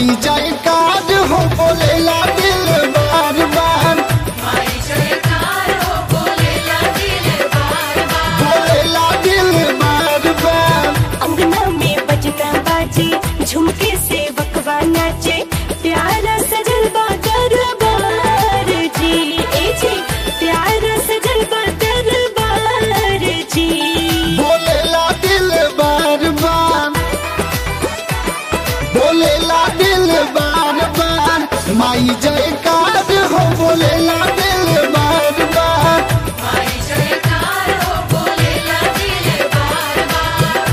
माई जयकार हो बोलेला दिल बार बार, माई जयकार हो बोलेला दिल बार बार, बोलेला दिल बार बार। अंगना में बजना बाजे, झुमके से वकवा नाचे, प्यारा सजल बा दरबार जी। ए जी प्यारा सजल बा दरबार जी। बोलेला दिल बार बार, बोलेला दिल बार बार, माई जयकार हो बोलेला दिल बार बार। माई जयकार हो बोलेला दिल बार बार।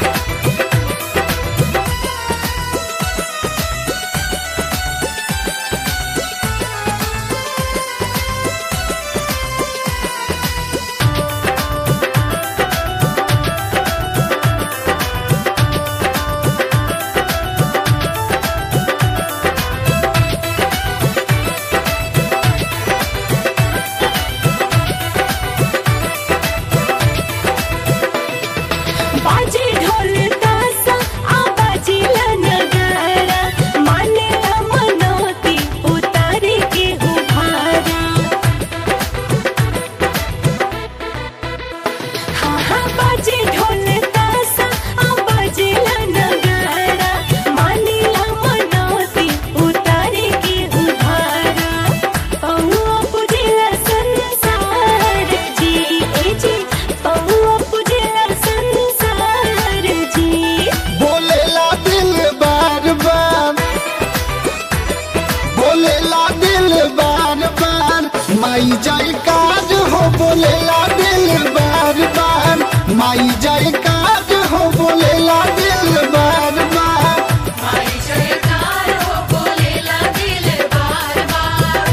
बाजे ढोल तासा आ बाजेला नगारा, मानेला मनोती उतारे के हो भारा। हाँ हाँ बाजे ढोल तासा आ बाजेला नगारा, मानेला मनोती उतारे के हो भारा। पौआ पुजेला संसार जी। ए जी पौआ पुजेला संसार जी। बोलेला दिल बार बार, बोलेला दिल बार बार, माई जयकार हो बोलेला दिल बार बार, माई जयकार हो बोलेला दिल बार बार। माई जयकार हो बोलेला दिल बार बार।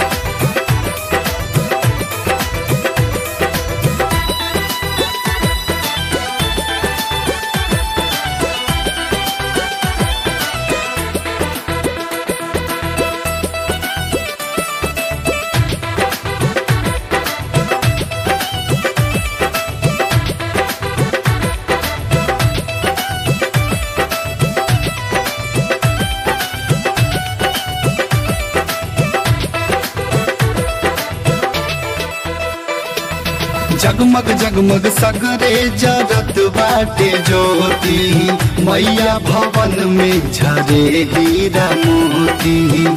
जगमग जगमग सगरे जरत बाटे ज्योति, मैया भवन में झरे हीरा मोती।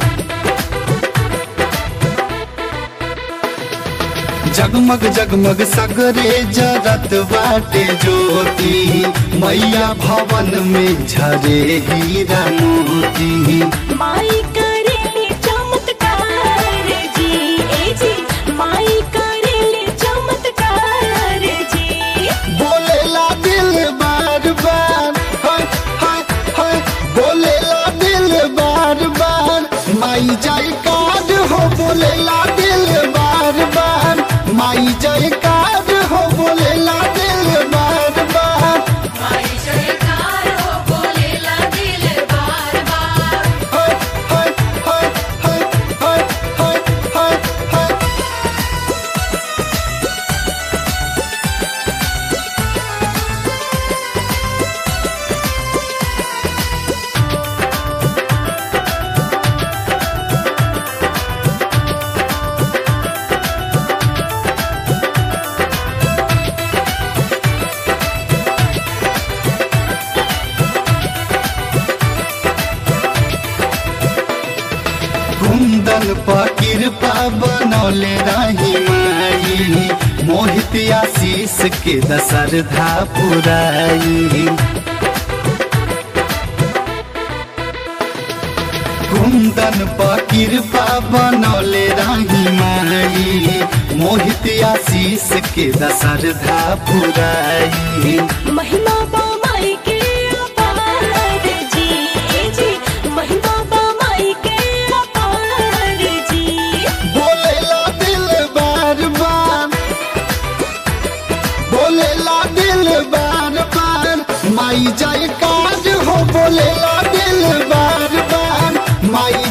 जगमग जगमग सगरे जरत बाटे ज्योति, मैया भवन में झरे हीरा मोती। माई करेले चमत्कार जी। ए जी माई करेले चमत्कार जी। बोलेला दिल बार बार, हाय हाय हाय, बोलेला दिल बार बार, माई जयकार हो बोलेला दिल बार बार, माई जयकार हो बोलेला दिल बार बार। माई जयकार हो बोलेला दिल बार बार। हाय हाय हाय हाय हाय हाय हाय हाय। कुंदन पर कृपा बनौले रही माई, मोहित आशीष के दशरधा पुराई। कुंदन पर कृपा बनौले रही माई, मोहित आशीष के दशरधा पुराई। महिमा बा माई के अपार जी। ए जी महिमा बा माई के अपार जी। बोलेला दिल बार बार, बोलेला दिल बार बार, माई जयकार हो बोलेला दिल बार बार, माई